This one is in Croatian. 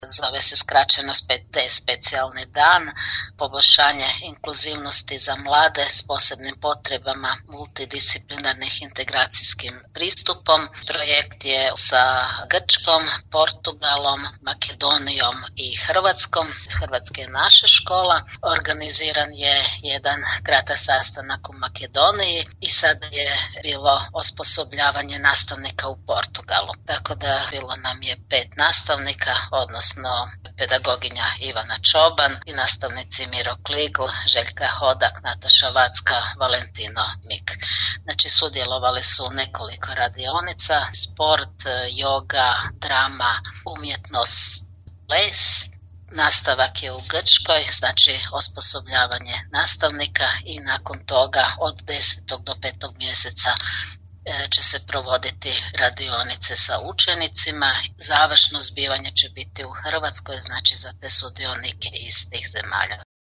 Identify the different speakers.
Speaker 1: zove se skraćeno PT, specijalni dan, poboljšanje inkluzivnosti za mlade s posebnim potrebama multidisciplinarnih integracijskim pristupom. Projekt je sa Grčkom, Portugalom, Makedonijom i Hrvatskom. Hrvatska je naša škola. Organiziran je jedan kratak sastanak u Makedoniji i sada je bilo osposobljavanje nastavnika u Portugalu. Tako da bilo nam je 5 nastavnika, odnosno pedagoginja Ivana Čoban i nastavnici Miro Kligl, Željka Hodak, Nataša Vacka, Valentino Mik. Znači sudjelovali su nekoliko radionica, sport, joga, drama, umjetnost, ples. Nastavak je u Grčkoj, znači osposobljavanje nastavnika i nakon toga od 10. do 5. mjeseca će se provoditi radionice sa učenicima. Završno zbivanje će biti u Hrvatskoj, znači za te sudionike iz tih zemalja.